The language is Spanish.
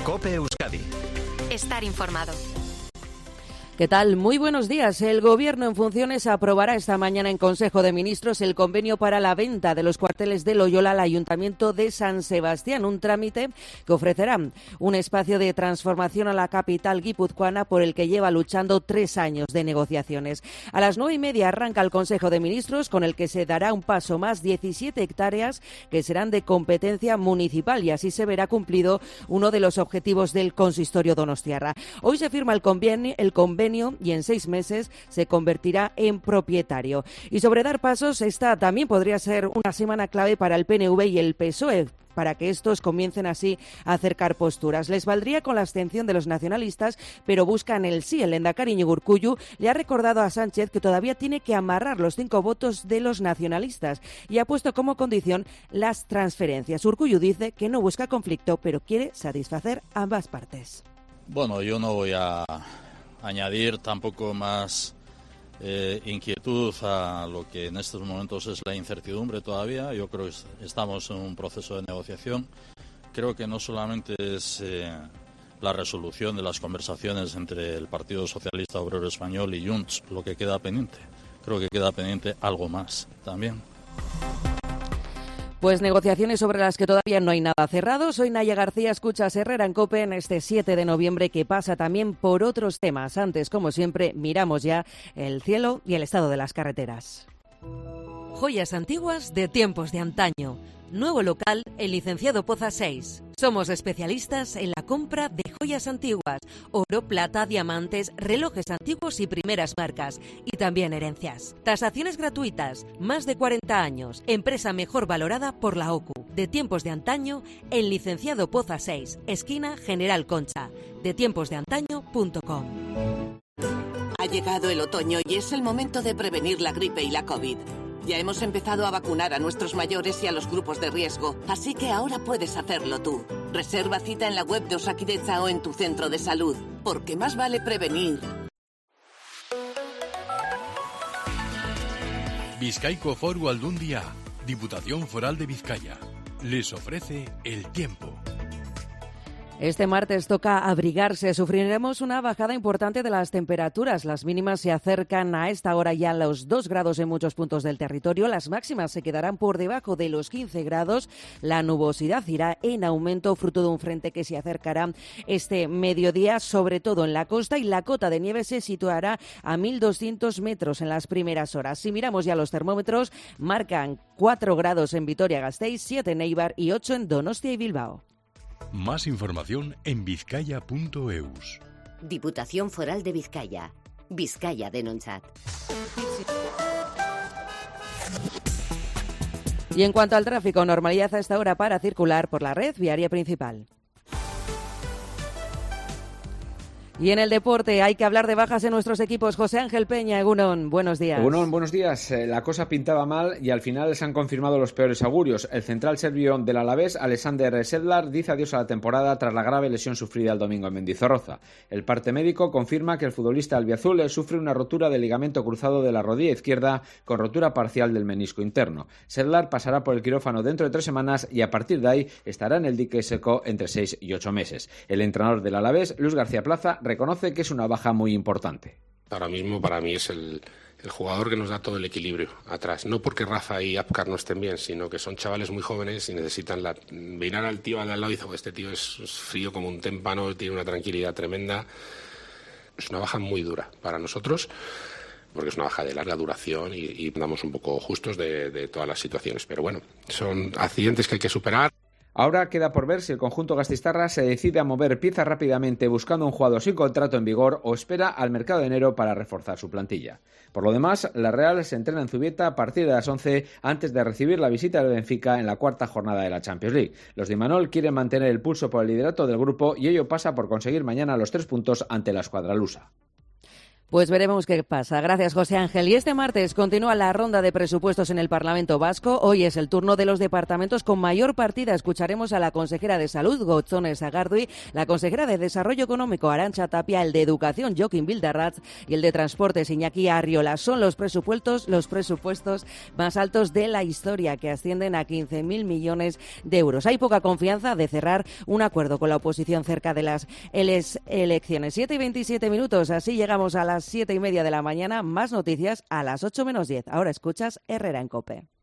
COPE Euskadi. Estar informado. ¿Qué tal? Muy buenos días. El Gobierno en funciones aprobará esta mañana en Consejo de Ministros el convenio para la venta de los cuarteles de Loyola al Ayuntamiento de San Sebastián, un trámite que ofrecerá un espacio de transformación a la capital guipuzcoana por el que lleva luchando 3 años de negociaciones. A las 9:30 arranca el Consejo de Ministros, con el que se dará un paso más, 17 hectáreas que serán de competencia municipal, y así se verá cumplido uno de los objetivos del consistorio donostiarra. Hoy se firma el convenio y en 6 meses se convertirá en propietario. Y sobre dar pasos, esta también podría ser una semana clave para el PNV y el PSOE, para que estos comiencen así a acercar posturas. Les valdría con la abstención de los nacionalistas, pero buscan el sí. El lehendakari Iñigo Urkullu le ha recordado a Sánchez que todavía tiene que amarrar los 5 votos de los nacionalistas y ha puesto como condición las transferencias. Urkullu dice que no busca conflicto, pero quiere satisfacer ambas partes. Bueno, yo no voy a añadir tampoco más inquietud a lo que en estos momentos es la incertidumbre todavía. Yo creo que estamos en un proceso de negociación. Creo que no solamente es la resolución de las conversaciones entre el Partido Socialista Obrero Español y Junts lo que queda pendiente. Creo que queda pendiente algo más también. Pues negociaciones sobre las que todavía no hay nada cerrado. Soy Naya García, escuchas Herrera en COPE en este 7 de noviembre que pasa también por otros temas. Antes, como siempre, miramos ya el cielo y el estado de las carreteras. Joyas antiguas de tiempos de antaño. Nuevo local, el Licenciado Poza 6. Somos especialistas en la compra de joyas antiguas, oro, plata, diamantes, relojes antiguos y primeras marcas, y también herencias. Tasaciones gratuitas, más de 40 años, empresa mejor valorada por la OCU. De tiempos de antaño, el Licenciado Poza 6, esquina General Concha, detiemposdeantaño.com. Ha llegado el otoño y es el momento de prevenir la gripe y la COVID. Ya hemos empezado a vacunar a nuestros mayores y a los grupos de riesgo, así que ahora puedes hacerlo tú. Reserva cita en la web de Osakidetza o en tu centro de salud, porque más vale prevenir. Bizkaiko Foru Aldundia, Diputación Foral de Vizcaya, les ofrece el tiempo. Este martes toca abrigarse. Sufriremos una bajada importante de las temperaturas. Las mínimas se acercan a esta hora ya a los 2 grados en muchos puntos del territorio. Las máximas se quedarán por debajo de los 15 grados. La nubosidad irá en aumento, fruto de un frente que se acercará este mediodía, sobre todo en la costa, y la cota de nieve se situará a 1.200 metros en las primeras horas. Si miramos ya los termómetros, marcan 4 grados en Vitoria-Gasteiz, 7 en Eibar y 8 en Donostia y Bilbao. Más información en vizcaya.eus. Diputación Foral de Vizcaya. Vizcaya Denontzat. Y en cuanto al tráfico, normalidad a esta hora para circular por la red viaria principal. Y en el deporte hay que hablar de bajas en nuestros equipos. José Ángel Peña, Egunon, buenos días. Egunon, buenos días. La cosa pintaba mal y al final se han confirmado los peores augurios. El central serbio del Alavés, Alexander Sedlar, dice adiós a la temporada tras la grave lesión sufrida el domingo en Mendizorroza. El parte médico confirma que el futbolista albiazul sufre una rotura del ligamento cruzado de la rodilla izquierda con rotura parcial del menisco interno. Sedlar pasará por el quirófano dentro de 3 semanas y a partir de ahí estará en el dique seco entre 6 y 8 meses. El entrenador del Alavés, Luis García Plaza, reconoce que es una baja muy importante. Ahora mismo para mí es el jugador que nos da todo el equilibrio atrás. No porque Rafa y Apcar no estén bien, sino que son chavales muy jóvenes y necesitan mirar al tío al lado y decir, este tío es frío como un témpano, tiene una tranquilidad tremenda. Es una baja muy dura para nosotros, porque es una baja de larga duración y andamos un poco justos de todas las situaciones. Pero bueno, son accidentes que hay que superar. Ahora queda por ver si el conjunto gasteiztarra se decide a mover piezas rápidamente buscando un jugador sin contrato en vigor o espera al mercado de enero para reforzar su plantilla. Por lo demás, la Real se entrena en Zubieta a partir de las 11 antes de recibir la visita del Benfica en la 4ª jornada de la Champions League. Los de Imanol quieren mantener el pulso por el liderato del grupo y ello pasa por conseguir mañana los 3 puntos ante la escuadra lusa. Pues veremos qué pasa. Gracias, José Ángel. Y este martes continúa la ronda de presupuestos en el Parlamento Vasco. Hoy es el turno de los departamentos con mayor partida. Escucharemos a la consejera de Salud, Gotzone Sagardui, la consejera de Desarrollo Económico, Arantxa Tapia, el de Educación, Joaquín Bildarratz, y el de Transportes, Iñaki Arriola. Son los presupuestos más altos de la historia, que ascienden a 15.000 millones de euros. Hay poca confianza de cerrar un acuerdo con la oposición cerca de las elecciones. 7:27, así llegamos a las 7:30 de la mañana. Más noticias a las 8 menos 10. Ahora escuchas Herrera en COPE.